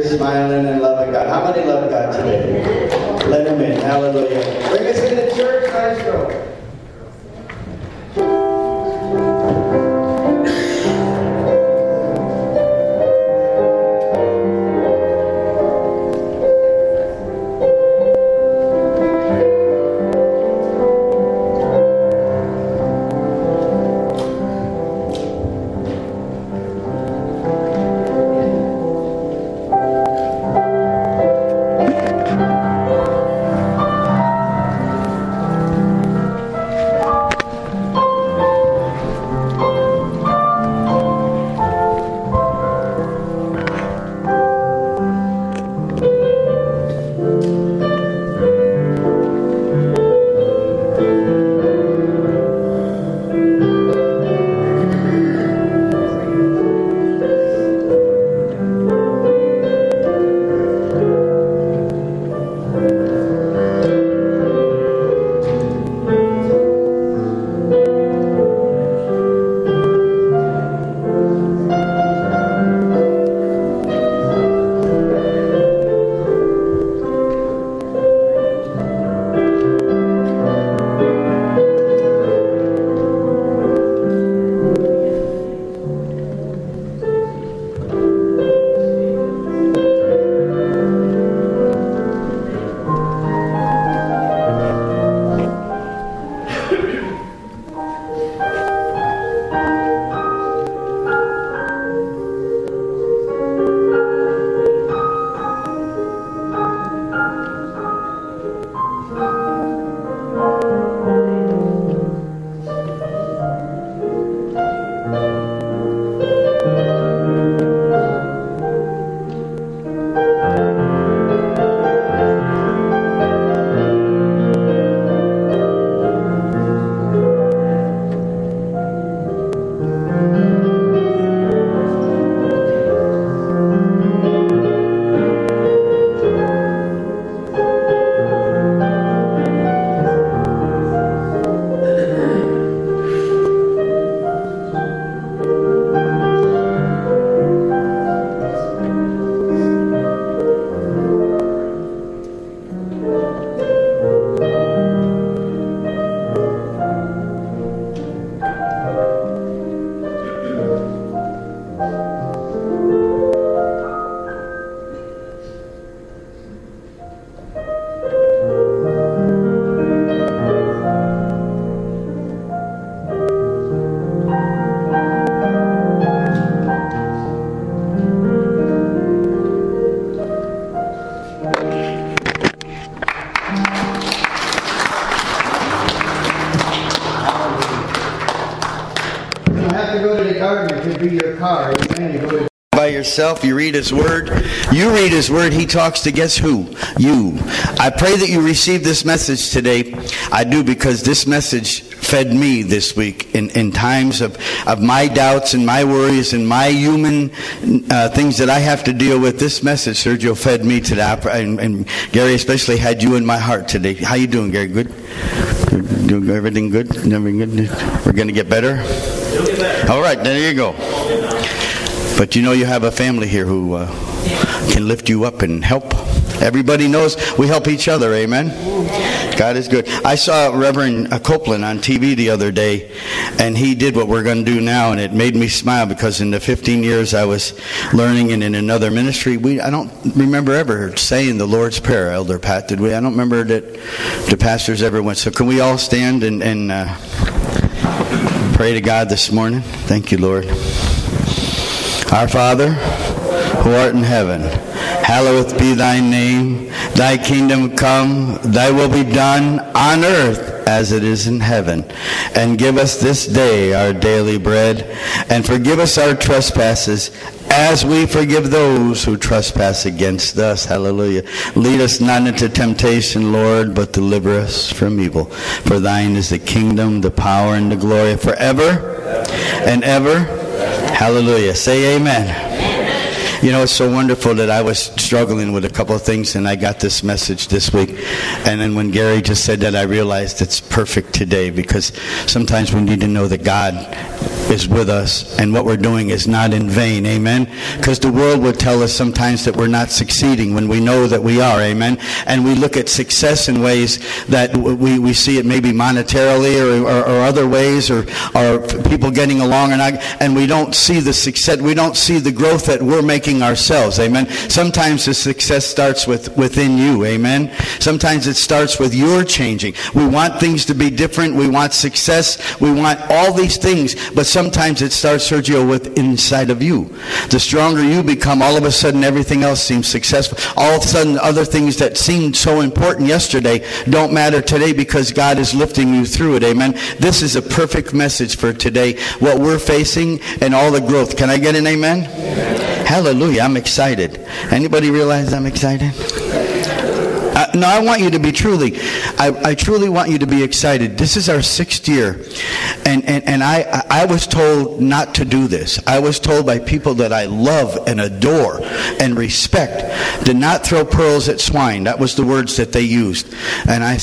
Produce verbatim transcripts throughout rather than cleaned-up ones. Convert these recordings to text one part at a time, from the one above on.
smiling and loving God. How many love God today? Let him in. Hallelujah. Bring us into church, Maestro. Yourself, you read his word, you read his word, he talks to guess who? You. I pray that you receive this message today. I do, because this message fed me this week in, in times of, of my doubts and my worries and my human uh, things that I have to deal with. This message, Sergio, fed me today. And, and Gary especially had you in my heart today. How you doing, Gary? Good? Doing everything good? Everything good? We're going to get better? All right, there you go. But you know you have a family here who uh, can lift you up and help. Everybody knows we help each other, amen? God is good. I saw Reverend Copeland on T V the other day, and he did what we're going to do now, and it made me smile, because in the fifteen years I was learning and in another ministry, we I don't remember ever saying the Lord's Prayer, Elder Pat, did we? I don't remember that the pastors ever went. So can we all stand and, and uh, pray to God this morning? Thank you, Lord. Our Father, who art in heaven, hallowed be thy name. Thy kingdom come, thy will be done on earth as it is in heaven. And give us this day our daily bread, and forgive us our trespasses, as we forgive those who trespass against us. Hallelujah. Lead us not into temptation, Lord, but deliver us from evil. For thine is the kingdom, the power, and the glory forever and ever. Hallelujah. Say amen. Amen. You know, it's so wonderful that I was struggling with a couple of things, and I got this message this week. And then when Gary just said that, I realized it's perfect today, because sometimes we need to know that God is with us, and what we're doing is not in vain. Amen? Because the world would tell us sometimes that we're not succeeding when we know that we are. Amen? And we look at success in ways that we, we see it maybe monetarily or, or, or other ways, or, or people getting along, or not, and we don't see the success, we don't see the growth that we're making ourselves. Amen? Sometimes the success starts with within you. Amen? Sometimes it starts with your changing. We want things to be different. We want success. We want all these things, but sometimes it starts, Sergio, with inside of you. The stronger you become, all of a sudden everything else seems successful. All of a sudden other things that seemed so important yesterday don't matter today because God is lifting you through it. Amen? This is a perfect message for today, what we're facing and all the growth. Can I get an amen? Amen. Hallelujah. I'm excited. Anybody realize I'm excited? Uh, no, I want you to be truly, I, I truly want you to be excited. This is our sixth year. And, and, and I, I was told not to do this. I was told by people that I love and adore and respect to not throw pearls at swine. That was the words that they used. And I,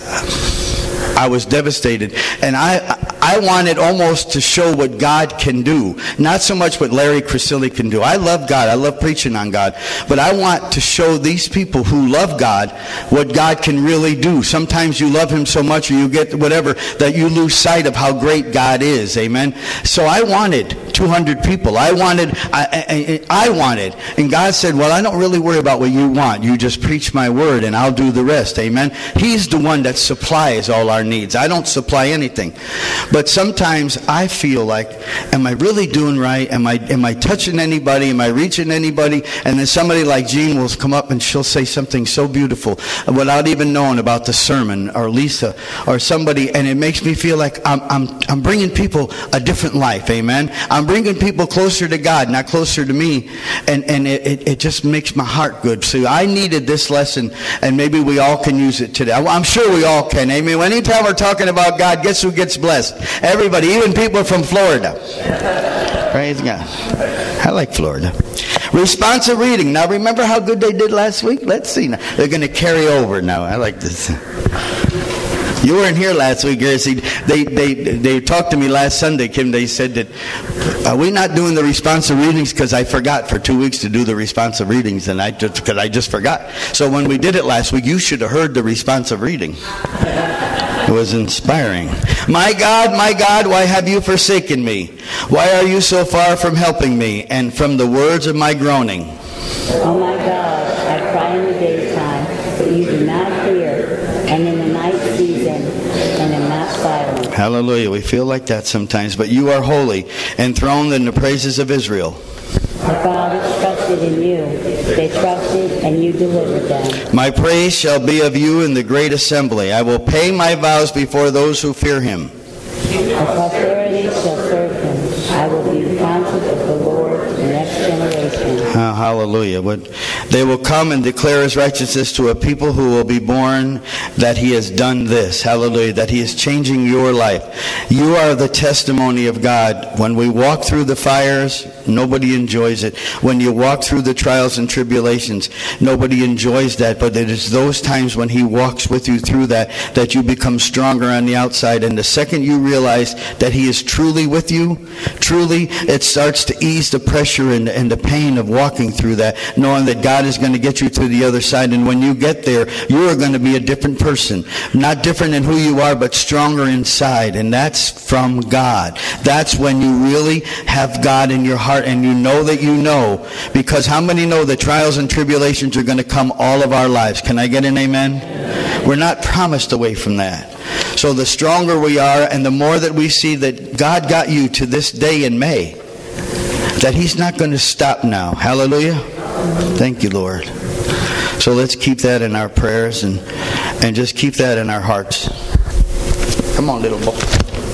I was devastated. And I, I wanted almost to show what God can do. Not so much what Larry Crisili can do. I love God. I love preaching on God. But I want to show these people who love God what God can really do. Sometimes you love Him so much, or you get whatever, that you lose sight of how great God is. Amen? So I wanted two hundred people. I wanted, I, I, I wanted. And God said, well, I don't really worry about what you want. You just preach my word and I'll do the rest. Amen? He's the one that supplies all our needs. I don't supply anything. But sometimes I feel like, am I really doing right? Am I am I touching anybody? Am I reaching anybody? And then somebody like Jean will come up and she'll say something so beautiful without even knowing about the sermon, or Lisa, or somebody, and it makes me feel like I'm I'm I'm bringing people a different life. Amen. I'm bringing people closer to God, not closer to me, and and it, it, it just makes my heart good. So I needed this lesson, and maybe we all can use it today. I'm sure we all can. Amen. Anytime we're talking about God, guess who gets blessed? Everybody, even people from Florida. Praise God. I like Florida. Responsive reading. Now remember how good they did last week? Let's see. Now they're going to carry over now. I like this. You weren't here last week, Gary. See, they, they, they talked to me last Sunday, Kim. They said that, are we not doing the responsive readings? Because I forgot for two weeks to do the responsive readings, and I just, because I just forgot. So when we did it last week, you should have heard the responsive reading. It was inspiring. My God, my God, why have you forsaken me? Why are you so far from helping me and from the words of my groaning? Oh my God, I cry in the daytime, but you do not hear, and in the night season, and am not silent. Hallelujah. We feel like that sometimes, but you are holy, enthroned in the praises of Israel. The fathers trusted in you. They trusted, and you delivered them. My praise shall be of you in the great assembly. I will pay my vows before those who fear him. The posterity shall serve him. I will be conscious of the Lord in the next generation. Oh, hallelujah. They will come and declare his righteousness to a people who will be born, that he has done this. Hallelujah. That he is changing your life. You are the testimony of God. When we walk through the fires, nobody enjoys it. When you walk through the trials and tribulations, nobody enjoys that. But it is those times when he walks with you through that, that you become stronger on the outside. And the second you realize that he is truly with you, truly, it starts to ease the pressure and, and the pain of walking through that, knowing that God is going to get you to the other side. And when you get there, you are going to be a different person. Not different in who you are, but stronger inside. And that's from God. That's when you really have God in your heart and you know that you know. Because how many know that trials and tribulations are going to come all of our lives? Can I get an amen? We're not promised away from that. So the stronger we are and the more that we see that God got you to this day in May, that he's not going to stop now. Hallelujah. Thank you, Lord. So let's keep that in our prayers and, and just keep that in our hearts. Come on, little boy.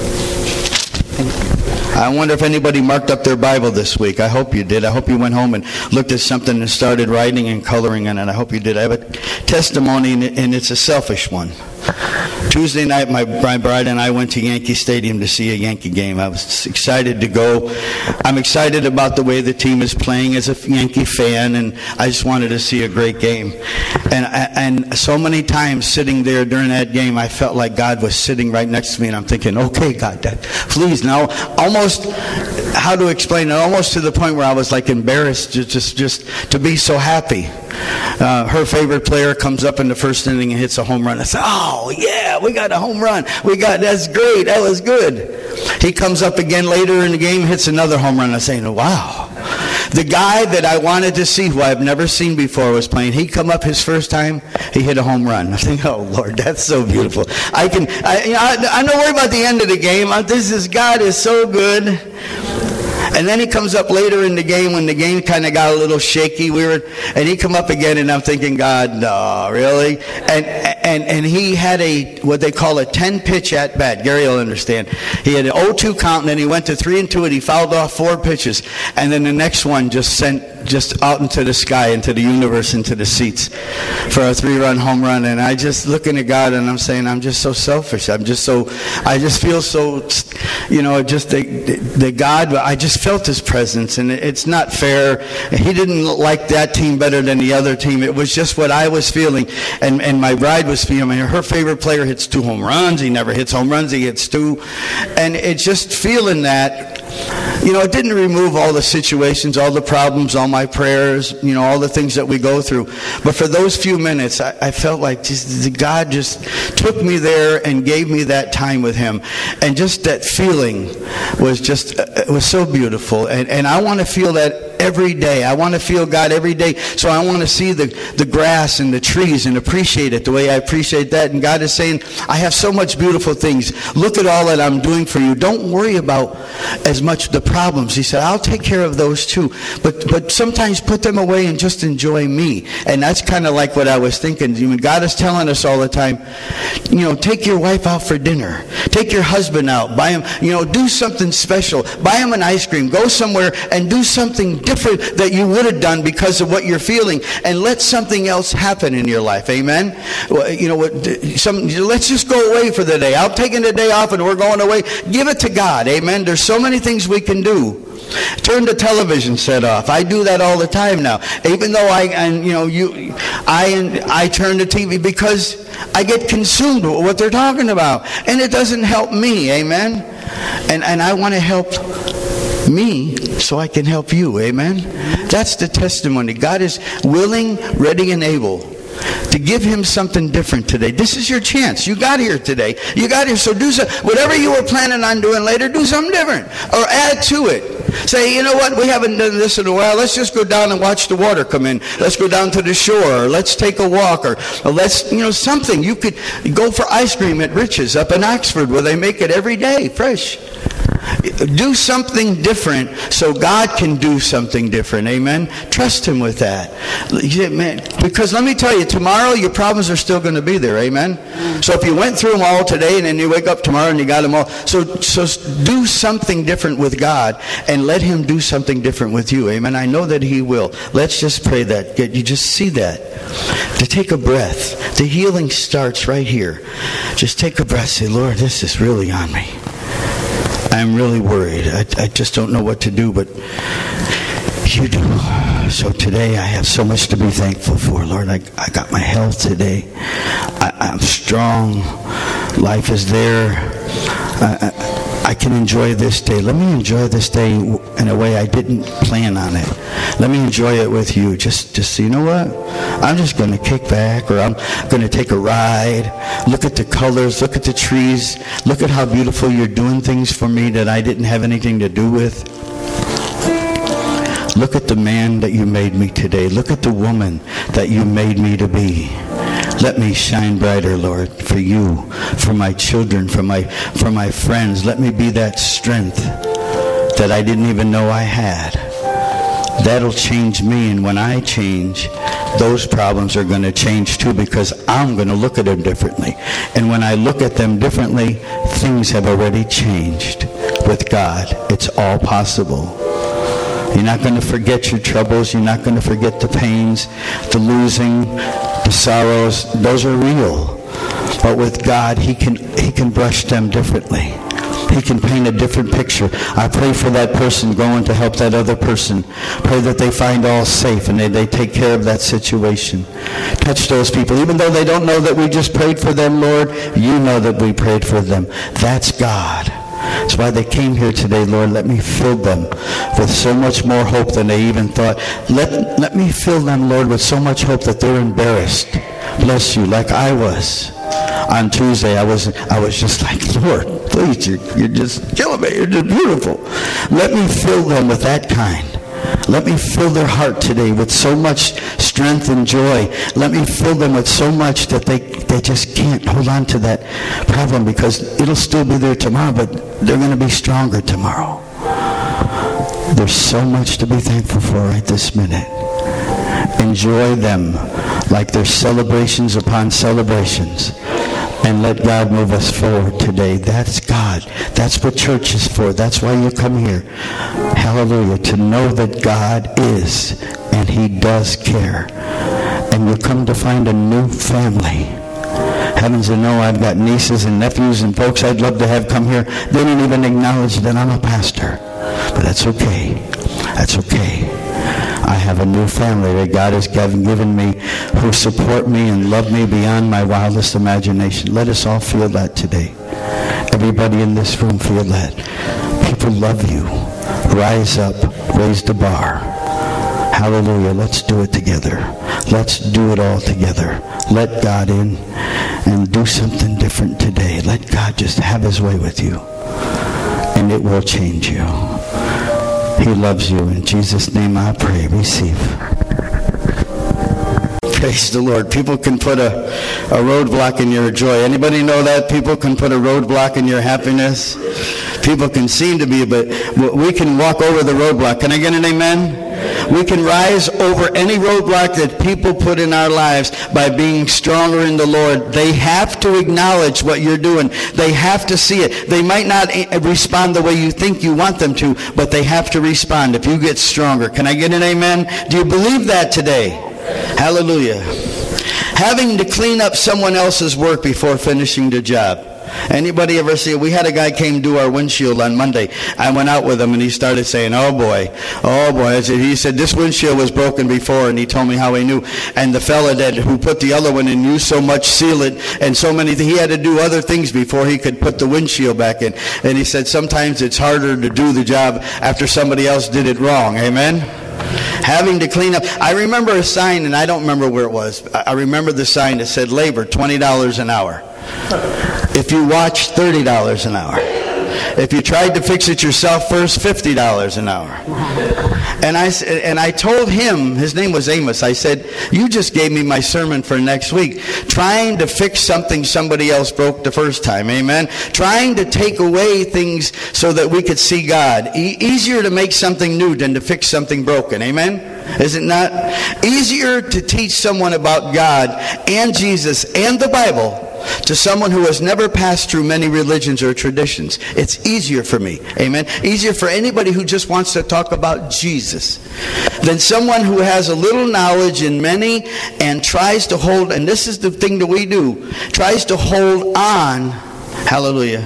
I wonder if anybody marked up their Bible this week. I hope you did. I hope you went home and looked at something and started writing and coloring in it. I hope you did. I have a testimony, and it's a selfish one. Tuesday night, my, my bride and I went to Yankee Stadium to see a Yankee game. I was excited to go. I'm excited about the way the team is playing as a Yankee fan, and I just wanted to see a great game. And and so many times sitting there during that game, I felt like God was sitting right next to me, and I'm thinking, okay, God, that, please. Now, almost, how to explain it, almost to the point where I was like embarrassed just, just, just to be so happy. Uh, her favorite player comes up in the first inning and hits a home run. I said, oh, yeah, we got a home run. We got, that's great. That was good. He comes up again later in the game, hits another home run. I say, wow. The guy that I wanted to see, who I've never seen before, was playing. He come up his first time, he hit a home run. I think, oh, Lord, that's so beautiful. I can, I, you know, I, I'm not worried about the end of the game. I, this is, God is so good. And then he comes up later in the game when the game kind of got a little shaky. We were, and he come up again, and I'm thinking, God, no, really? And and and he had a what they call a ten pitch at bat. Gary will understand. He had an oh two count, and then he went to three and two, and he fouled off four pitches, and then the next one just sent just out into the sky, into the universe, into the seats for a three-run home run. And I just looking at God, and I'm saying, I'm just so selfish. I'm just so, I just feel so, you know, just the, the God, I just felt his presence, and it's not fair. He didn't like that team better than the other team. It was just what I was feeling, and, and my bride was feeling. I mean, her favorite player hits two home runs. He never hits home runs. He hits two. And it's just feeling that. You know, it didn't remove all the situations, all the problems, all my prayers, you know, all the things that we go through. But for those few minutes, I, I felt like just, God just took me there and gave me that time with him. And just that feeling was just, it was so beautiful. And, and I want to feel that every day. I want to feel God every day. So I want to see the, the grass and the trees and appreciate it the way I appreciate that. And God is saying, I have so much beautiful things. Look at all that I'm doing for you. Don't worry about as much the problems. He said, I'll take care of those too. But but sometimes put them away and just enjoy me. And that's kind of like what I was thinking. When God is telling us all the time, you know, take your wife out for dinner. Take your husband out. Buy him, you know, do something special. Buy him an ice cream. Go somewhere and do something different that you would have done because of what you're feeling, and let something else happen in your life. Amen. Well, you know what? Some let's just go away for the day. I'm taking the day off and we're going away. Give it to God. Amen. There's so many things we can do. Turn the television set off. I do that all the time now. Even though I, and you know, you, I, I turn the T V because I get consumed with what they're talking about, and it doesn't help me. Amen. And and I want to help me so I can help you. Amen. That's the testimony. God is willing, ready, and able to give him something different today. This is your chance. You got here today. You got here. So do so, whatever you were planning on doing later, do something different or add to it. Say, you know what, we haven't done this in a while. Let's just go down and watch the water come in. Let's go down to the shore, or let's take a walk, or, or let's, you know, something. You could go for ice cream at Rich's up in Oxford where they make it every day, fresh. Do something different so God can do something different. Amen. Trust him with that. Yeah, man. Because let me tell you, tomorrow your problems are still going to be there. Amen. So if you went through them all today and then you wake up tomorrow and you got them all. So, so do something different with God and let him do something different with you. Amen. I know that he will. Let's just pray that. You just see that. To take a breath. The healing starts right here. Just take a breath. Say, Lord, this is really on me. I'm really worried. I, I just don't know what to do, but you do. So today I have so much to be thankful for. Lord, I, I got my health today. I, I'm strong. Life is there. I, I, I can enjoy this day. Let me enjoy this day in a way I didn't plan on it. Let me enjoy it with you. Just, just you know what? I'm just going to kick back, or I'm going to take a ride. Look at the colors. Look at the trees. Look at how beautiful you're doing things for me that I didn't have anything to do with. Look at the man that you made me today. Look at the woman that you made me to be. Let me shine brighter, Lord, for you, for my children, for my for my friends. Let me be that strength that I didn't even know I had. That'll change me, and when I change, those problems are going to change too, because I'm going to look at them differently. And when I look at them differently, things have already changed. With God, it's all possible. You're not going to forget your troubles. You're not going to forget the pains, the losing, the sorrows. Those are real. But with God, he can he can brush them differently. He can paint a different picture. I pray for that person going to help that other person. Pray that they find all safe and they, they take care of that situation. Touch those people. Even though they don't know that we just prayed for them, Lord, you know that we prayed for them. That's God. That's why they came here today, Lord. Let me fill them with so much more hope than they even thought. Let, let me fill them, Lord, with so much hope that they're embarrassed. Bless you, like I was. On Tuesday, I was I was just like, Lord, please, you're, you're just killing me. You're just beautiful. Let me fill them with that kind. Let me fill their heart today with so much strength and joy. Let me fill them with so much that they, they just can't hold on to that problem, because it'll still be there tomorrow, but they're going to be stronger tomorrow. There's so much to be thankful for right this minute. Enjoy them like they're celebrations upon celebrations. And let God move us forward today. That's God. That's what church is for. That's why you come here. Hallelujah. To know that God is, and he does care. And you come to find a new family. Heavens to know, I've got nieces and nephews and folks I'd love to have come here. They didn't even acknowledge that I'm a pastor. But that's okay. That's okay. I have a new family that God has given me, who support me and love me beyond my wildest imagination. Let us all feel that today. Everybody in this room feel that. People love you. Rise up. Raise the bar. Hallelujah. Let's do it together. Let's do it all together. Let God in and do something different today. Let God just have his way with you. And it will change you. He loves you. In Jesus' name I pray. Receive. Praise the Lord. People can put a, a roadblock in your joy. Anybody know that? People can put a roadblock in your happiness. People can seem to be, but we can walk over the roadblock. Can I get an amen? We can rise over any roadblock that people put in our lives by being stronger in the Lord. They have to acknowledge what you're doing. They have to see it. They might not respond the way you think you want them to, but they have to respond if you get stronger. Can I get an amen? Do you believe that today? Hallelujah. Having to clean up someone else's work before finishing the job. Anybody ever see it? We had a guy came do our windshield on Monday. I went out with him and he started saying, oh boy, oh boy. I said, he said, this windshield was broken before, and he told me how he knew. And the fella that who put the other one in used so much sealant and so many things. He had to do other things before he could put the windshield back in. And he said, sometimes it's harder to do the job after somebody else did it wrong. Amen? Having to clean up. I remember a sign, and I don't remember where it was. I remember the sign that said labor, twenty dollars an hour. If you watch, thirty dollars an hour. If you tried to fix it yourself first, fifty dollars an hour. And I, and I told him, his name was Amos, I said, you just gave me my sermon for next week. Trying to fix something somebody else broke the first time, amen? Trying to take away things so that we could see God. E- easier to make something new than to fix something broken, amen? Is it not? Easier to teach someone about God and Jesus and the Bible to someone who has never passed through many religions or traditions. It's easier for me. Amen. Easier for anybody who just wants to talk about Jesus than someone who has a little knowledge in many and tries to hold, and this is the thing that we do, tries to hold on, hallelujah,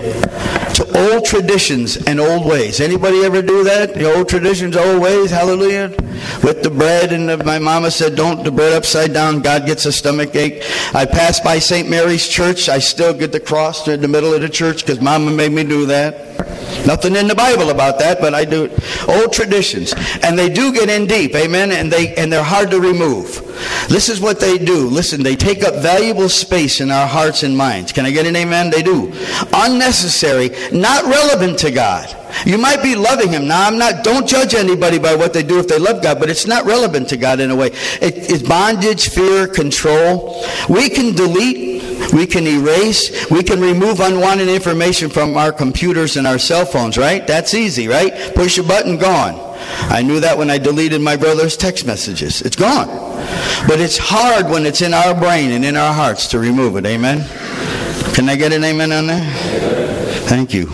to old traditions and old ways. Anybody ever do that? The old traditions, old ways, hallelujah? With the bread, and the, my mama said, don't the bread upside down, God gets a stomach ache. I passed by Saint Mary's Church. I still get the cross in the middle of the church because mama made me do that. Nothing in the Bible about that, but I do it. Old traditions. And they do get in deep, amen? And, they, and they're hard to remove. This is what they do. Listen, they take up valuable space in our hearts and minds. Can I get an amen? They do. Unnecessary, not relevant to God. You might be loving him. Now, I'm not, don't judge anybody by what they do if they love God, but it's not relevant to God in a way. It, it's bondage, fear, control. We can delete, we can erase, we can remove unwanted information from our computers and our cell phones, right? That's easy, right? Push a button, gone. I knew that when I deleted my brother's text messages. It's gone. But it's hard when it's in our brain and in our hearts to remove it. Amen? Can I get an amen on that? Thank you.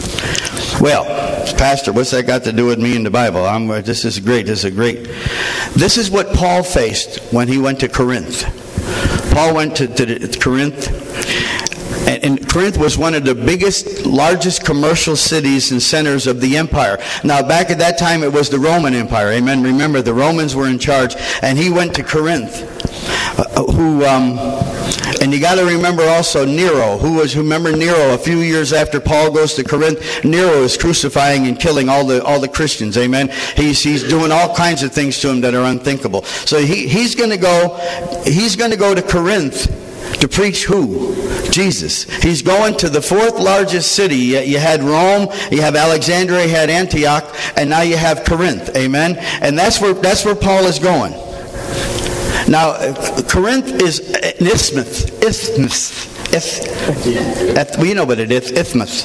Well, Pastor, what's that got to do with me in the Bible? I'm, this is great. This is great. This is what Paul faced when he went to Corinth. Paul went to, to Corinth, And, and Corinth was one of the biggest, largest commercial cities and centers of the empire. Now, back at that time, it was the Roman Empire. Amen. Remember, the Romans were in charge. And he went to Corinth, uh, who... Um, And you got to remember also Nero, who was, remember Nero, a few years after Paul goes to Corinth, Nero is crucifying and killing all the all the Christians, amen? He's he's doing all kinds of things to them that are unthinkable. So he, he's going to go, he's going to go to Corinth to preach who? Jesus. He's going to the fourth largest city. You had Rome, you have Alexandria, you had Antioch, and now you have Corinth, amen? And that's where that's where Paul is going. Now, Corinth is an isthmus. Isthmus. Isthmus. We know what it is. Isthmus.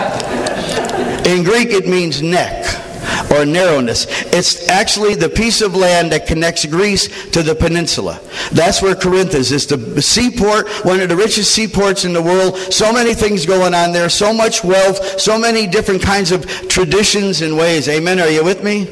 In Greek, it means neck or narrowness. It's actually the piece of land that connects Greece to the peninsula. That's where Corinth is. It's the seaport, one of the richest seaports in the world. So many things going on there. So much wealth. So many different kinds of traditions and ways. Amen. Are you with me?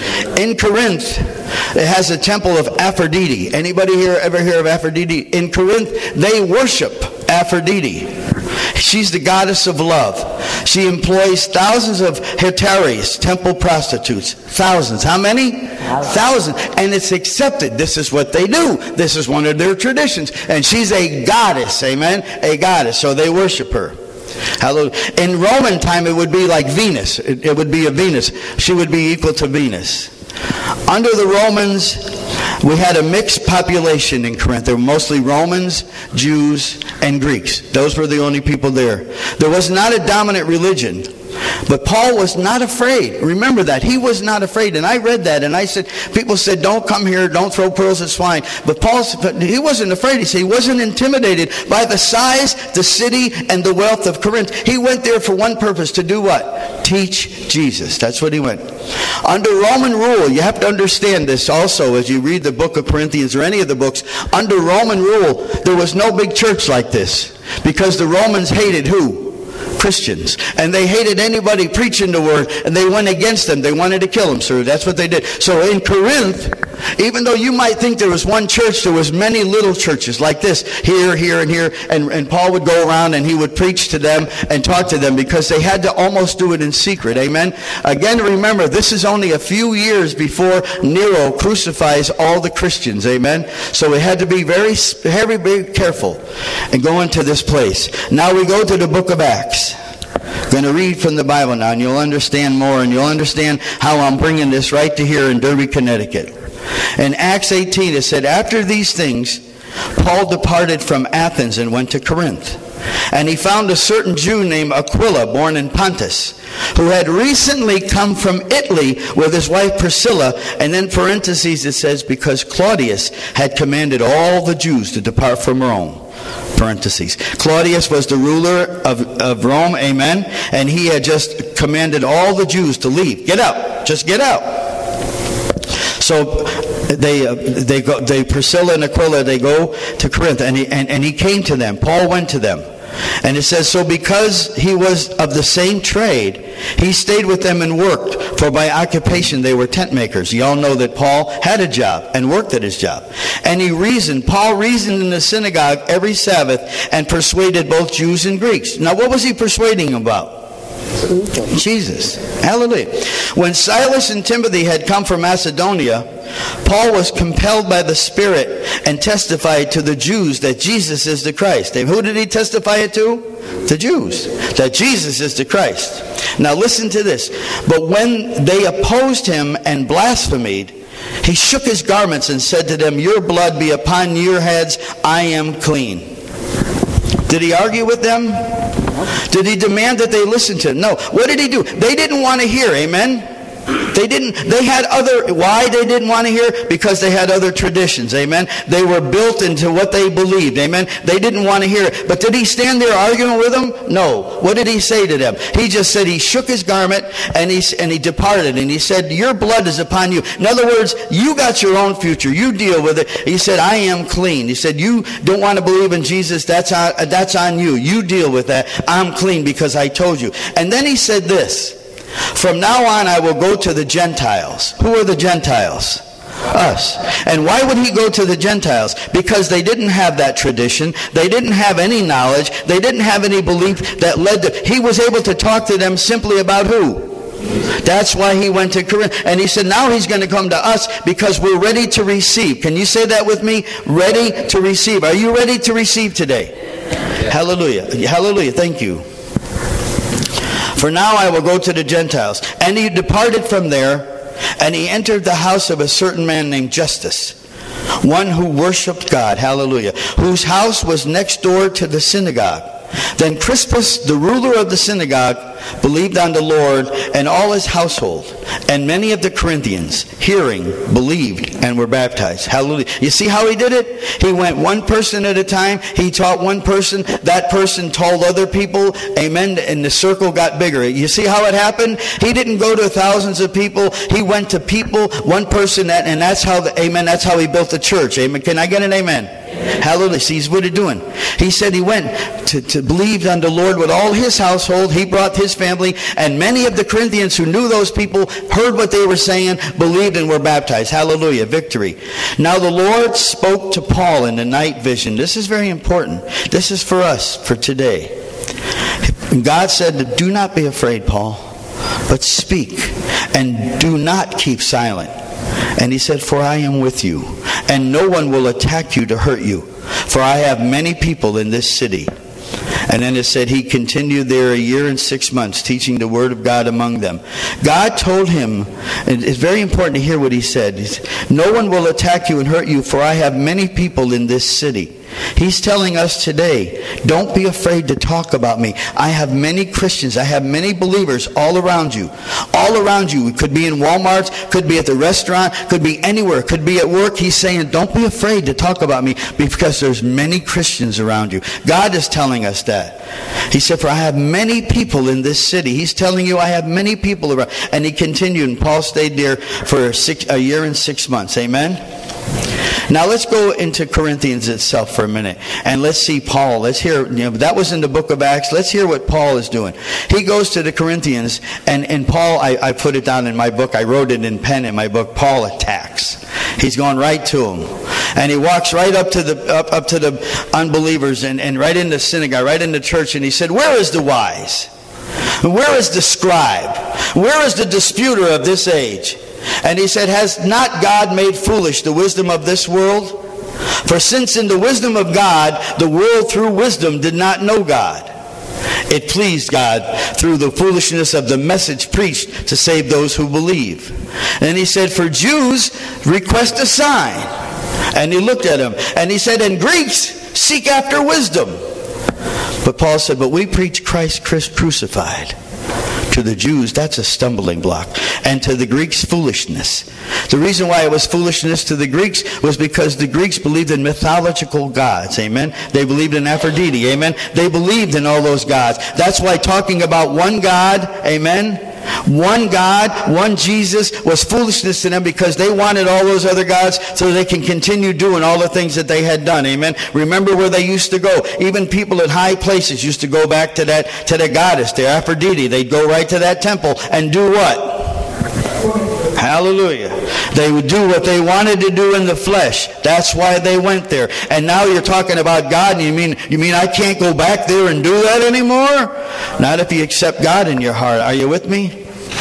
In Corinth, it has a temple of Aphrodite. Anybody here ever hear of Aphrodite? In Corinth, they worship Aphrodite. She's the goddess of love. She employs thousands of hetaries, temple prostitutes. Thousands. How many? Thousands. And it's accepted. This is what they do. This is one of their traditions. And she's a goddess. Amen? A goddess. So they worship her. Hallelujah. In Roman time, it would be like Venus. It, it would be a Venus. She would be equal to Venus. Under the Romans, we had a mixed population in Corinth. There were mostly Romans, Jews, and Greeks. Those were the only people there. There was not a dominant religion. But Paul was not afraid. Remember that. He was not afraid. And I read that and I said, people said, don't come here, don't throw pearls at swine. But Paul, he wasn't afraid. He said he wasn't intimidated by the size, the city, and the wealth of Corinth. He went there for one purpose, to do what? Teach Jesus. That's what he went. Under Roman rule, you have to understand this also as you read the book of Corinthians or any of the books. Under Roman rule, there was no big church like this. Because the Romans hated who? Christians. And they hated anybody preaching the word, and they went against them. They wanted to kill them, sir. That's what they did. So in Corinth, even though you might think there was one church, there was many little churches like this, here, here, and here. And, and Paul would go around and he would preach to them and talk to them because they had to almost do it in secret. Amen? Again, remember, this is only a few years before Nero crucifies all the Christians. Amen? So we had to be very, very, very careful and go into this place. Now we go to the book of Acts. I'm going to read from the Bible now, and you'll understand more, and you'll understand how I'm bringing this right to here in Derby, Connecticut. In Acts eighteen, it said, after these things, Paul departed from Athens and went to Corinth. And he found a certain Jew named Aquila, born in Pontus, who had recently come from Italy with his wife Priscilla. And in parentheses it says, because Claudius had commanded all the Jews to depart from Rome. Parentheses. Claudius was the ruler of, of Rome, amen, and he had just commanded all the Jews to leave. Get out. Just get out. So they uh, they go they Priscilla and Aquila, they go to Corinth, and he and, and he came to them. Paul went to them. And it says, so because he was of the same trade, he stayed with them and worked, for by occupation they were tent makers. You all know that Paul had a job and worked at his job. And he reasoned, Paul reasoned in the synagogue every Sabbath and persuaded both Jews and Greeks. Now what was he persuading about? Jesus. Hallelujah. When Silas and Timothy had come from Macedonia, Paul was compelled by the Spirit and testified to the Jews that Jesus is the Christ. And who did he testify it to? The Jews. That Jesus is the Christ. Now listen to this. But when they opposed him and blasphemed, he shook his garments and said to them, your blood be upon your heads, I am clean. Did he argue with them? Did he demand that they listen to him? No. What did he do? They didn't want to hear. Amen? They didn't, they had other, why they didn't want to hear? Because they had other traditions. Amen? They were built into what they believed. Amen? They didn't want to hear it. But did he stand there arguing with them? No. What did he say to them? He just said he shook his garment and he, and he departed. And he said, your blood is upon you. In other words, you got your own future. You deal with it. He said, I am clean. He said, you don't want to believe in Jesus. That's on, that's on you. You deal with that. I'm clean because I told you. And then he said this. From now on, I will go to the Gentiles. Who are the Gentiles? Us. And why would he go to the Gentiles? Because they didn't have that tradition. They didn't have any knowledge. They didn't have any belief that led to... He was able to talk to them simply about who? That's why he went to Corinth. And he said, now he's going to come to us because we're ready to receive. Can you say that with me? Ready to receive. Are you ready to receive today? Hallelujah. Hallelujah. Thank you. For now I will go to the Gentiles. And he departed from there, and he entered the house of a certain man named Justus, one who worshipped God. Hallelujah. Whose house was next door to the synagogue. Then Crispus, the ruler of the synagogue, believed on the Lord, and all his household. And many of the Corinthians, hearing, believed and were baptized. Hallelujah. You see how he did it? He went one person at a time. He taught one person. That person told other people. Amen. And the circle got bigger. You see how it happened? He didn't go to thousands of people. He went to people, one person, that, and that's how, the, amen, that's how he built the church. Amen. Can I get an amen? Hallelujah. See, what he's doing. He said he went to, to believe on the Lord with all his household. He brought his family, and many of the Corinthians who knew those people heard what they were saying, believed, and were baptized. Hallelujah. Victory. Now the Lord spoke to Paul in the night vision. This is very important. This is for us, for today. God said, do not be afraid, Paul, but speak, and do not keep silent. And he said, for I am with you, and no one will attack you to hurt you, for I have many people in this city. And then it said he continued there a year and six months, teaching the word of God among them. God told him, and it's very important to hear what he said, he said, no one will attack you and hurt you, for I have many people in this city. He's telling us today, don't be afraid to talk about me. I have many Christians. I have many believers all around you. All around you. It could be in Walmart, could be at the restaurant, could be anywhere, could be at work. He's saying, don't be afraid to talk about me because there's many Christians around you. God is telling us that. He said, for I have many people in this city. He's telling you I have many people around. And he continued, and Paul stayed there for six, a year and six months. Amen? Now let's go into Corinthians itself for a minute, and let's see Paul. Let's hear, you know, that was in the book of Acts. Let's hear what Paul is doing. He goes to the Corinthians, and, and Paul, I, I put it down in my book. I wrote it in pen in my book. Paul attacks. He's going right to them. And he walks right up to the up, up to the unbelievers and, and right in the synagogue, right in the church, and he said, where is the wise? Where is the scribe? Where is the disputer of this age? And he said, has not God made foolish the wisdom of this world? For since in the wisdom of God, the world through wisdom did not know God, it pleased God through the foolishness of the message preached to save those who believe. And he said, for Jews request a sign. And he looked at him and he said, and Greeks seek after wisdom. But Paul said, but we preach Christ crucified. To the Jews, that's a stumbling block. And to the Greeks, foolishness. The reason why it was foolishness to the Greeks was because the Greeks believed in mythological gods. Amen. They believed in Aphrodite. Amen. They believed in all those gods. That's why talking about one God, amen, one God, one Jesus was foolishness to them because they wanted all those other gods so they can continue doing all the things that they had done. Amen. Remember where they used to go. Even people at high places used to go back to that to the goddess, to Aphrodite. They'd go right to that temple and do what? Hallelujah. They would do what they wanted to do in the flesh. That's why they went there. And now you're talking about God, and you mean you mean I can't go back there and do that anymore? Not if you accept God in your heart. Are you with me?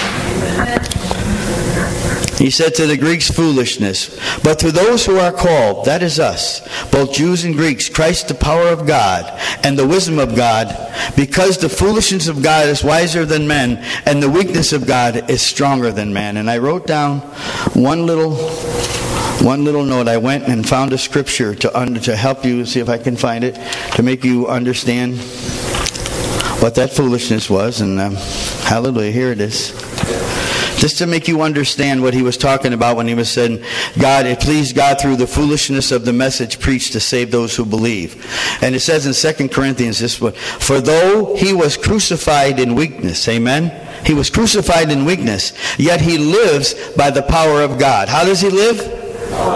He said to the Greeks, foolishness. But to those who are called, that is us, both Jews and Greeks, Christ the power of God and the wisdom of God, because the foolishness of God is wiser than men, and the weakness of God is stronger than man. And I wrote down one little one little note. I went and found a scripture to under, to help you, see if I can find it, to make you understand what that foolishness was. And um, hallelujah, here it is. Just to make you understand what he was talking about when he was saying, God, it pleased God through the foolishness of the message preached to save those who believe. And it says in Second Corinthians this way, for though he was crucified in weakness, amen? He was crucified in weakness, yet he lives by the power of God. How does he live?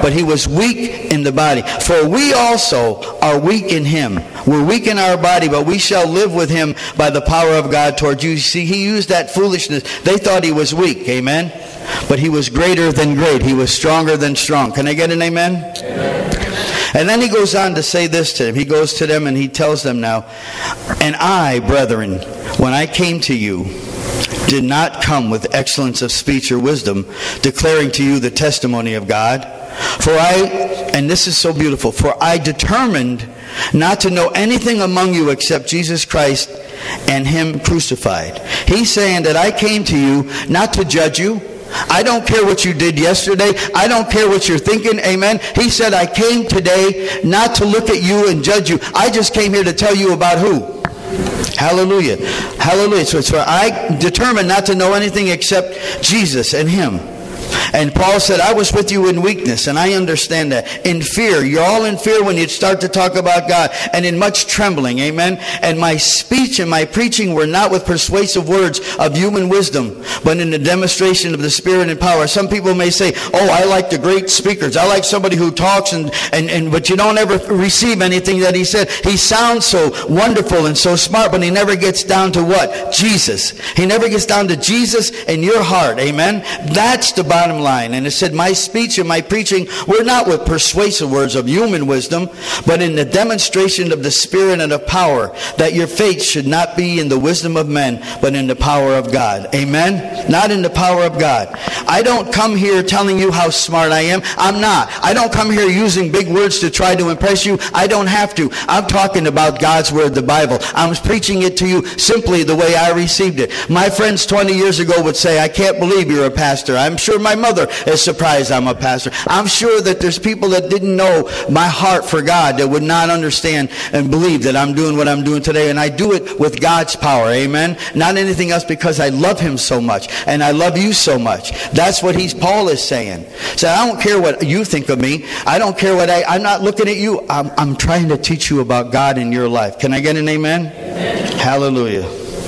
but he was weak in the body. For we also are weak in him. We're weak in our body, but we shall live with him by the power of God toward you. See, he used that foolishness. They thought he was weak, amen? But he was greater than great. He was stronger than strong. Can I get an amen? Amen. And then he goes on to say this to them. He goes to them and he tells them now, and I, brethren, when I came to you, did not come with excellence of speech or wisdom, declaring to you the testimony of God. For I, and this is so beautiful, for I determined not to know anything among you except Jesus Christ and him crucified. He's saying that I came to you not to judge you. I don't care what you did yesterday. I don't care what you're thinking. Amen. He said, I came today not to look at you and judge you. I just came here to tell you about who? Hallelujah. Hallelujah. So it's where I determined not to know anything except Jesus and him. And Paul said, I was with you in weakness, and I understand that. In fear. You're all in fear when you start to talk about God. And in much trembling. Amen. And my speech and my preaching were not with persuasive words of human wisdom, but in the demonstration of the Spirit and power. Some people may say, oh, I like the great speakers. I like somebody who talks, and, and, and but you don't ever receive anything that he said. He sounds so wonderful and so smart, but he never gets down to what? Jesus. He never gets down to Jesus in your heart. Amen. That's the bottom line. And it said, my speech and my preaching were not with persuasive words of human wisdom, but in the demonstration of the Spirit and of power, that your faith should not be in the wisdom of men, but in the power of God. Amen? Not in the power of God. I don't come here telling you how smart I am. I'm not. I don't come here using big words to try to impress you. I don't have to. I'm talking about God's Word, the Bible. I'm preaching it to you simply the way I received it. My friends twenty years ago would say, I can't believe you're a pastor. I'm sure my mother is surprised I'm a pastor. I'm sure that there's people that didn't know my heart for God that would not understand and believe that I'm doing what I'm doing today. And I do it with God's power. Amen. Not anything else, because I love him so much and I love you so much. That's what he's Paul is saying. So I don't care what you think of me. I don't care what I, I'm not looking at you. I'm, I'm trying to teach you about God in your life. Can I get an amen? Amen. Hallelujah.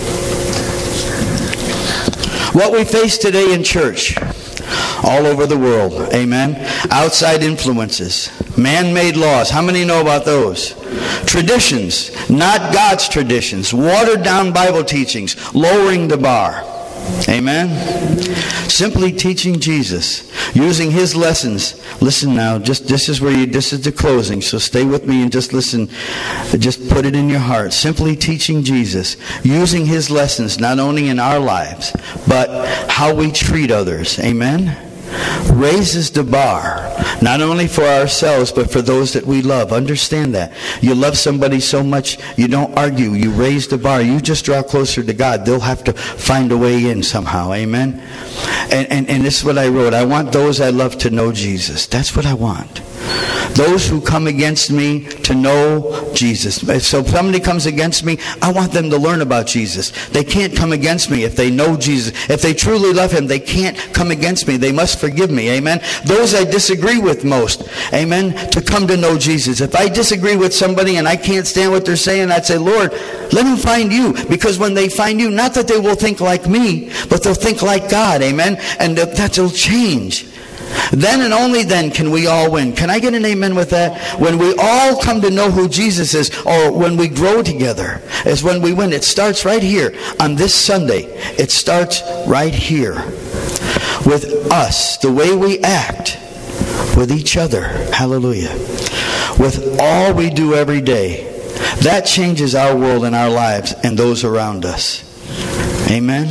What we face today in church, all over the world, amen, outside influences, man-made laws. How many know about those? Traditions, not God's traditions, watered down Bible teachings, lowering the bar. Amen. Simply teaching Jesus, using his lessons. Listen now, just this is where you, this is the closing, so stay with me and just listen. Just put it in your heart. Simply teaching Jesus, using his lessons not only in our lives, but how we treat others. Amen. Raises the bar, not only for ourselves, but for those that we love. Understand that. You love somebody so much, you don't argue. You raise the bar. You just draw closer to God. They'll have to find a way in somehow. Amen? And, and, and this is what I wrote. I want those I love to know Jesus. That's what I want. Those who come against me to know Jesus. So if somebody comes against me, I want them to learn about Jesus. They can't come against me if they know Jesus. If they truly love him, they can't come against me. They must forgive me. Amen. Those I disagree with most. Amen. To come to know Jesus. If I disagree with somebody and I can't stand what they're saying, I'd say, Lord, let them find you. Because when they find you, not that they will think like me, but they'll think like God. Amen. And that will change. Then and only then can we all win. Can I get an amen with that? When we all come to know who Jesus is, or when we grow together, is when we win. It starts right here on this Sunday. It starts right here with us, the way we act with each other. Hallelujah. With all we do every day. That changes our world and our lives and those around us. Amen?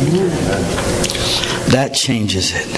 That changes it.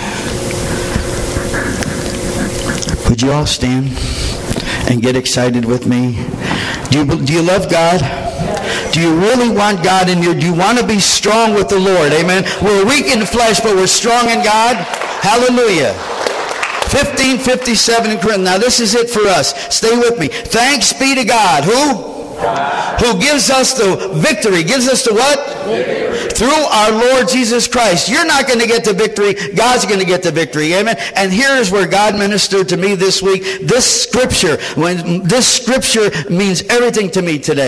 Would you all stand and get excited with me? Do you, do you love God? Do you really want God in your... Do you want to be strong with the Lord? Amen. We're weak in the flesh, but we're strong in God. Hallelujah. fifteen fifty-seven in Corinthians. Now this is it for us. Stay with me. Thanks be to God. Who? God. Who gives us the victory. Gives us the what? Victory. Through our Lord Jesus Christ. You're not going to get the victory. God's going to get the victory. Amen. And here is where God ministered to me this week. This scripture, when this scripture means everything to me today.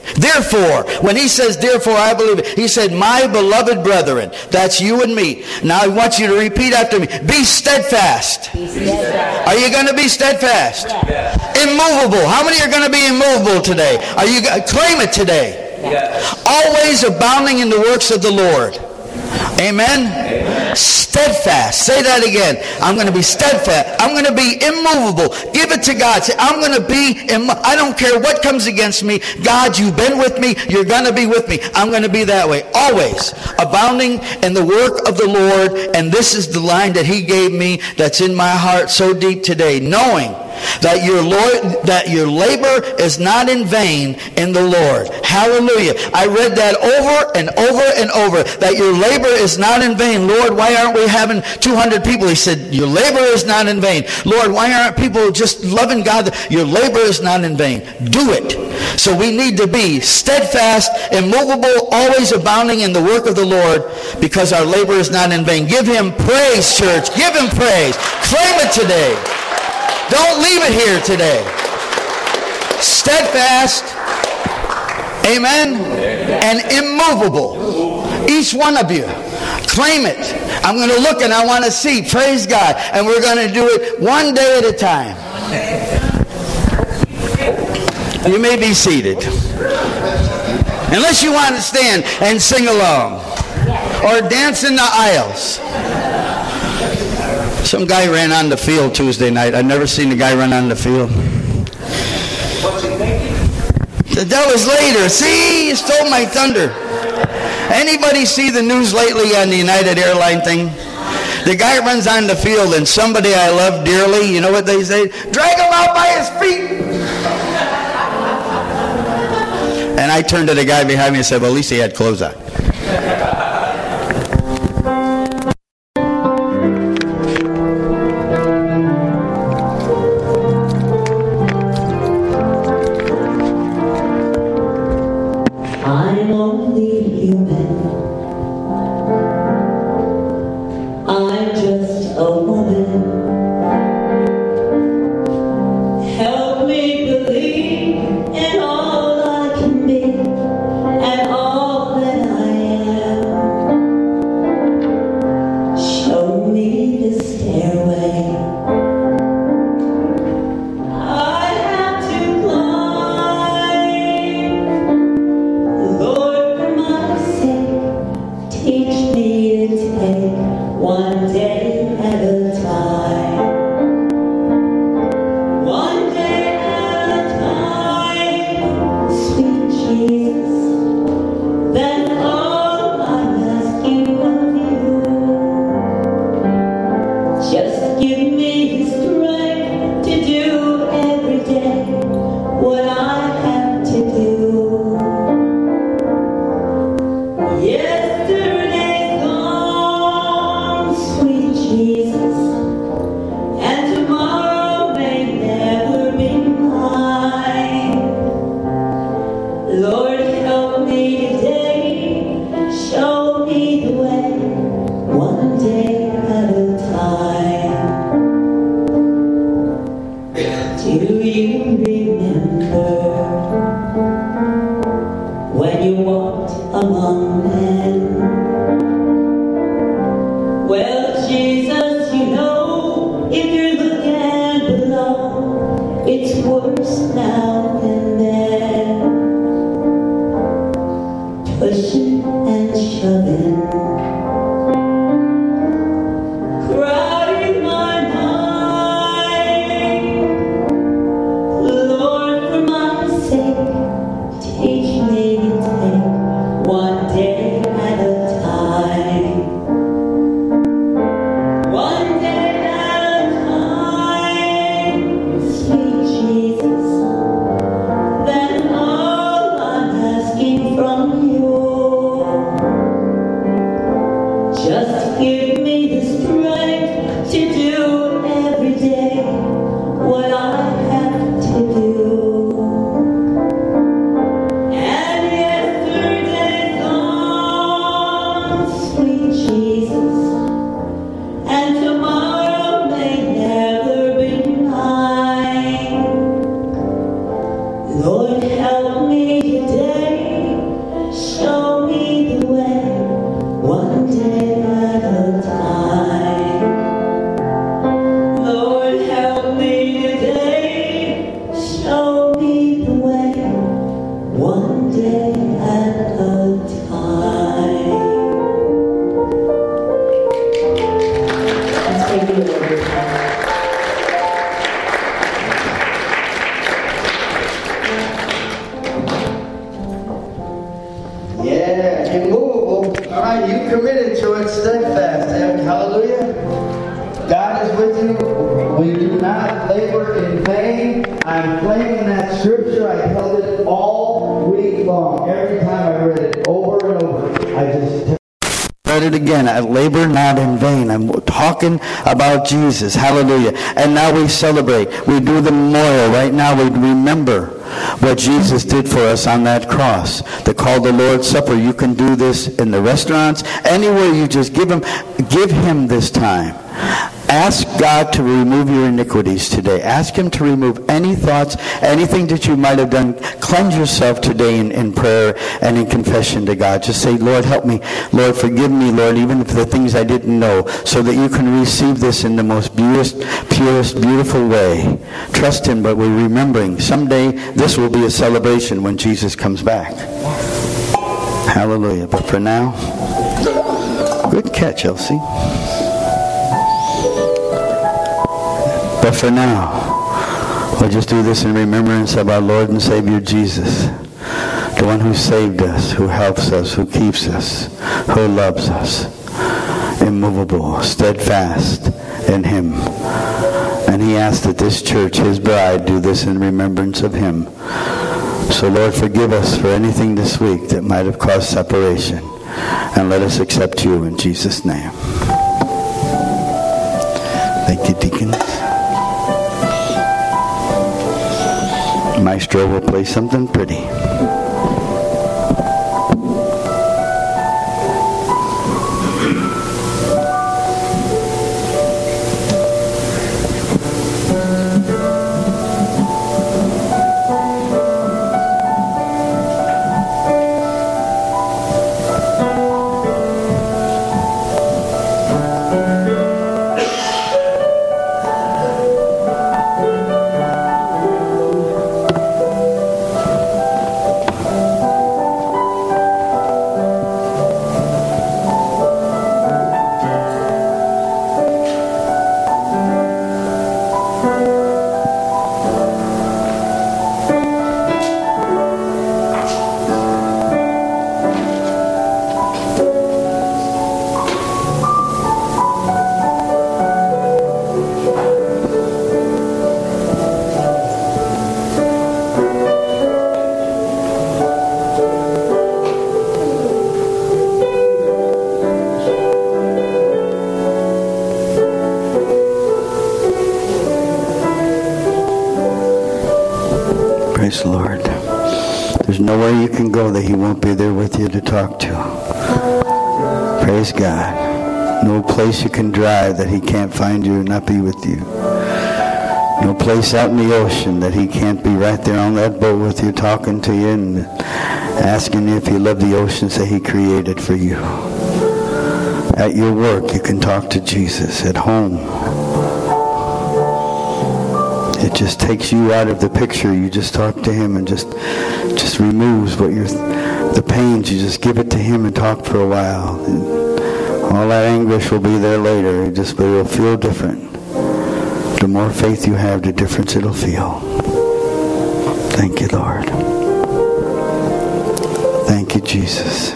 Therefore, when he says therefore, I believe it. He said, my beloved brethren, that's you and me. Now I want you to repeat after me. Be steadfast. Be steadfast. Are you going to be steadfast? Yes. Immovable. How many are going to be immovable today? Are you claim it today? Yes. Always abounding in the works of the Lord. Amen? Amen. Steadfast. Say that again. I'm going to be steadfast. I'm going to be immovable. Give it to God. Say, I'm going to be, Im- I don't care what comes against me. God, you've been with me. You're going to be with me. I'm going to be that way. Always abounding in the work of the Lord. And this is the line that he gave me that's in my heart so deep today. Knowing that your Lord, that your labor is not in vain in the Lord. Hallelujah. I read that over and over and over, that your labor is not in vain. Lord, why aren't we having two hundred people? He said, your labor is not in vain. Lord, why aren't people just loving God? Your labor is not in vain. Do it. So we need to be steadfast, immovable, always abounding in the work of the Lord, because our labor is not in vain. Give him praise, church. Give him praise. Claim it today. Don't leave it here today. Steadfast, amen, and immovable. Each one of you, claim it. I'm going to look and I want to see. Praise God. And we're going to do it one day at a time. You may be seated. Unless you want to stand and sing along or dance in the aisles. Some guy ran on the field Tuesday night. I've never seen a guy run on the field. That was later. See, you stole my thunder. Anybody see the news lately on the United Airline thing? The guy runs on the field and somebody I love dearly, you know what they say? Drag him out by his feet. And I turned to the guy behind me and said, well, at least he had clothes on. I'm only human. I'm just a woman. Help me believe in all I can be and all that I am. Show me the stairway I have to climb. Lord, for my sake, teach me to take one day at a time. One day at a time, sweet Jesus. Then all I'm asking of you, just give me the strength to do every day what I have to do. Yesterday's gone, sweet Jesus, and tomorrow may never be mine. Lord, help me today, show me the way, one day at a time. Do you remember when you walked among men? Well, Jesus, you know, if you're looking below, it's worse now than then. Pushing and shoving, crowding my mind. Lord, for my sake, teach me to take one day at a time. One day at a time, sweet Jesus. Then all I'm asking from you, one day at a time. Let's take it over. Yeah, immovable. All right, you committed to it, steadfast. Hallelujah. God is with you. We do not labor in vain. I'm claiming that scripture. I held it all week long. Every time I read it over and over, I just read it again. I labor not in vain. I'm talking about Jesus. Hallelujah. And now we celebrate. We do the memorial. Right now we remember what Jesus did for us on that cross. They call the Lord's Supper. You can do this in the restaurants, anywhere. You just give him, give him this time. Ask God to remove your iniquities today. Ask him to remove any thoughts, anything that you might have done. Cleanse yourself today in, in prayer and in confession to God. Just say, Lord, help me. Lord, forgive me, Lord, even for the things I didn't know, so that you can receive this in the most purest, purest, beautiful way. Trust him, but we're remembering someday this will be a celebration when Jesus comes back. Hallelujah. But for now, good catch, Elsie. But for now, we'll just do this in remembrance of our Lord and Savior Jesus, the one who saved us, who helps us, who keeps us, who loves us, immovable, steadfast in him. And he asked that this church, his bride, do this in remembrance of him. So Lord, forgive us for anything this week that might have caused separation, and let us accept you in Jesus' name. Thank you, deacons. Maestro will play something pretty. Praise the Lord. There's nowhere you can go that he won't be there with you to talk to. Praise God. No place you can drive that he can't find you and not be with you. No place out in the ocean that he can't be right there on that boat with you, talking to you and asking you if you love the oceans that he created for you. At your work, you can talk to Jesus. At home, it just takes you out of the picture. You just talk to him and just just removes what you're, the pains. You just give it to him and talk for a while. And all that anguish will be there later. It just will feel different. The more faith you have, the difference it'll feel. Thank you, Lord. Thank you, Jesus.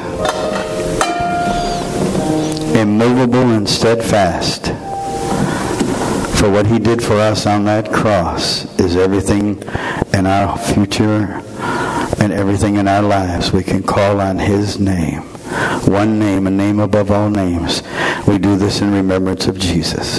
Immovable and steadfast. For what he did for us on that cross is everything in our future and everything in our lives. We can call on his name. One name, a name above all names. We do this in remembrance of Jesus.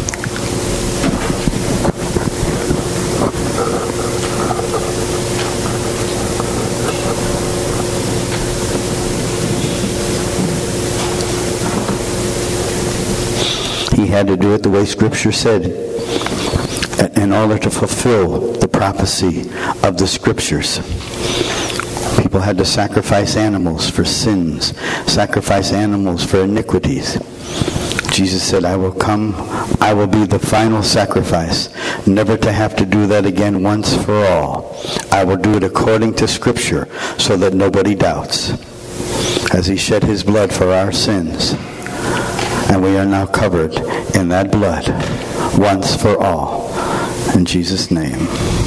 He had to do it the way Scripture said in order to fulfill the prophecy of the Scriptures. People had to sacrifice animals for sins, sacrifice animals for iniquities. Jesus said, I will come, I will be the final sacrifice, never to have to do that again once for all. I will do it according to Scripture so that nobody doubts. As he shed his blood for our sins, and we are now covered in that blood once for all. In Jesus' name.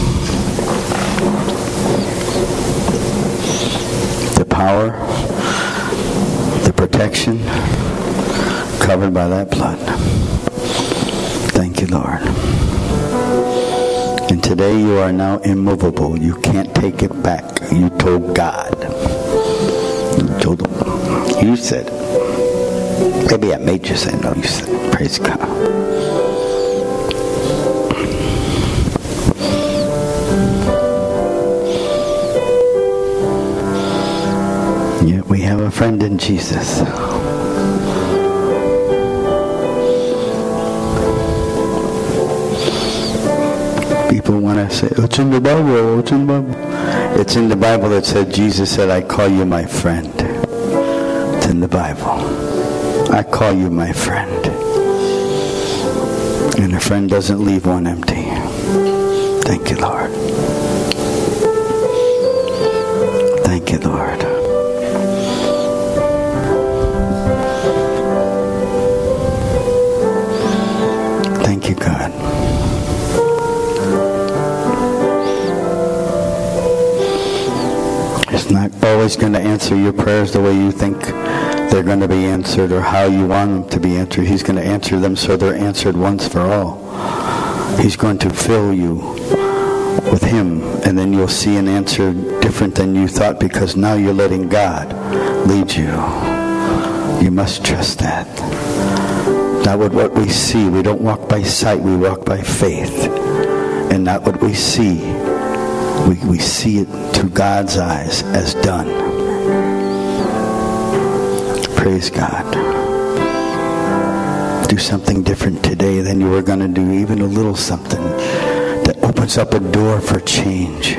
The power, the protection, covered by that blood. Thank you, Lord. And today you are now immovable. You can't take it back. You told God. You told him. You said it. Maybe I made you say no. You said it. Praise God. Yet we have a friend in Jesus. People want to say, it's in the Bible, it's in the Bible. It's in the Bible that said, Jesus said, I call you my friend. It's in the Bible. I call you my friend. And a friend doesn't leave one empty. Thank you, Lord. Thank you, Lord. Thank you, God. It's not always going to answer your prayers the way you think they're going to be answered or how you want them to be answered. He's going to answer them so they're answered once for all. He's going to fill you with Him, and then you'll see an answer different than you thought, because now you're letting God lead you. You must trust that. Not with what we see. We don't walk by sight, we walk by faith. And not what we see. We, we see it through God's eyes as done. Praise God. Do something different today than you were going to do. Even a little something that opens up a door for change.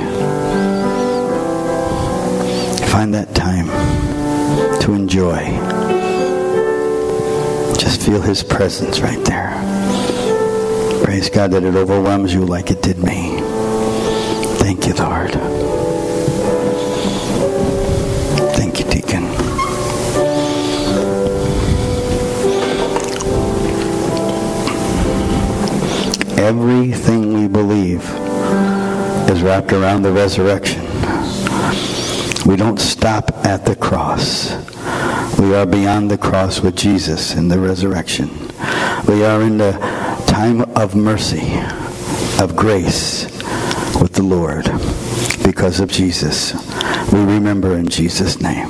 Find that time to enjoy. Just feel His presence right there. Praise God that it overwhelms you like it did me. Thank you, Lord. Thank you, Deacon. Everything we believe is wrapped around the resurrection. We don't stop at the cross. We are beyond the cross with Jesus in the resurrection. We are in the time of mercy, of grace with the Lord because of Jesus. We remember in Jesus' name.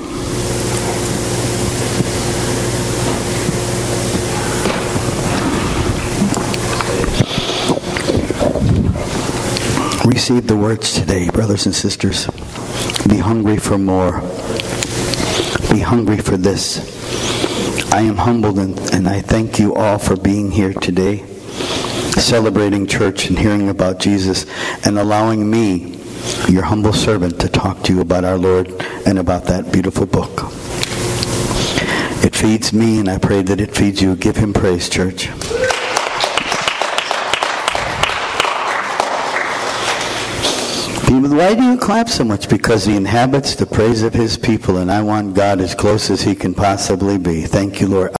Receive the words today, brothers and sisters. Be hungry for more. Be hungry for this. I am humbled and, and I thank you all for being here today, celebrating church and hearing about Jesus, and allowing me, your humble servant, to talk to you about our Lord and about that beautiful book. It feeds me, and I pray that it feeds you. Give Him praise, church. Why do you clap so much? Because He inhabits the praise of His people, and I want God as close as He can possibly be. Thank you, Lord.